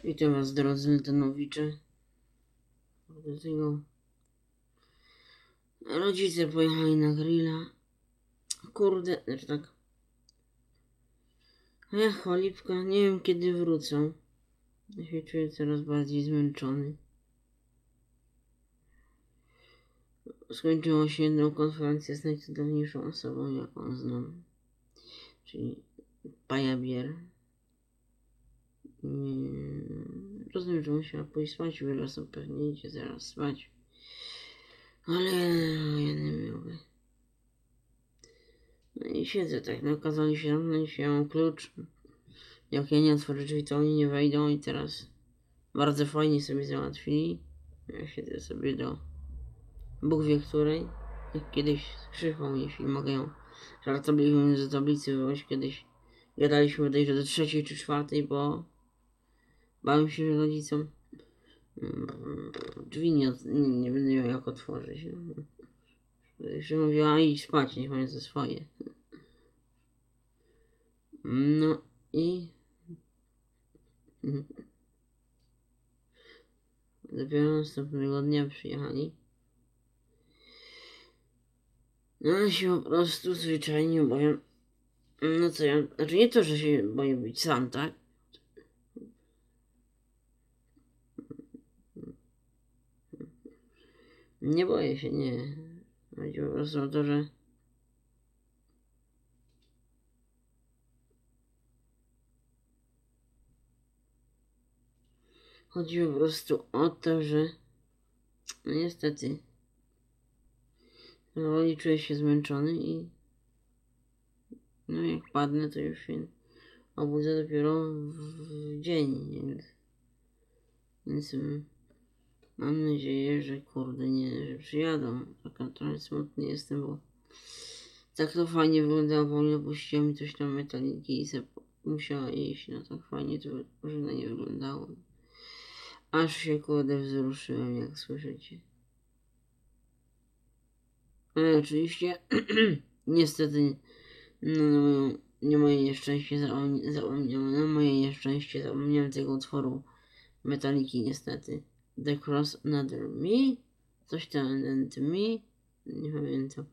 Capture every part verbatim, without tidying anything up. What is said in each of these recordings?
Witam was, drodzy Ltanowicze. Do tego rodzice pojechali na grilla. Kurde, znaczy tak. A ja cholipka, nie wiem kiedy wrócą. Ja się czuję coraz bardziej zmęczony. Skończyło się jedną konferencję z najcudowniejszą osobą, jaką znam. Czyli Pajabier. Rozumiem, że musiała pójść spać, wiele osób pewnie idzie zaraz spać. Ale ja nie mogę. No i siedzę tak, no kazali się zamknąć, ja mam klucz. Jak ja nie otworzę drzwi, to oni nie wejdą i teraz bardzo fajnie sobie załatwili. Ja siedzę sobie do Bóg wie której. Jak kiedyś z Krzychą, jeśli mogę ją żartobliwie z tablicy wywołać, kiedyś gadaliśmy bodajże do trzeciej czy czwartej, bo bałem się, że rodzicom drzwi nie, nie, nie będę miał jak otworzyć. Jeszcze mówiła, idź spać, niech mają ze swoje. No i dopiero następnego dnia przyjechali. No ja się po prostu zwyczajnie obawiam. No co ja, znaczy nie to, że się boję być sam, tak? Nie boję się, nie. Chodzi po prostu o to, że chodzi po prostu o to, że no niestety powoli czuję się zmęczony i no jak padnę, to już się obudzę dopiero w dzień, więc, więc mam nadzieję, że kurde nie, że przyjadą. Taka trochę smutny jestem, bo tak to fajnie wyglądało, bo mnie opuściła mi coś tam metaliki i se musiała iść, no tak fajnie to że na nie wyglądało. Aż się kurde wzruszyłem, jak słyszycie. Ale oczywiście, niestety, no, na moją, nie moje nieszczęście zapomniałem, na moje nieszczęście zapomniałem tego utworu metaliki niestety. The Cross Another Me, coś tam and me, nie pamiętam.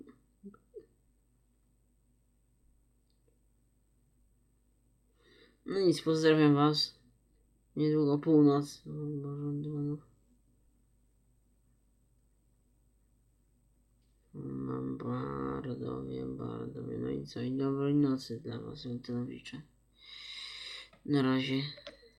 No nic, pozdrawiam was. Niedługo północ. Boże, dwunów. Mam bardzo, wiem, bardzo, wiem. No i co? I dobrej nocy dla was, Ltanowicze. Na razie.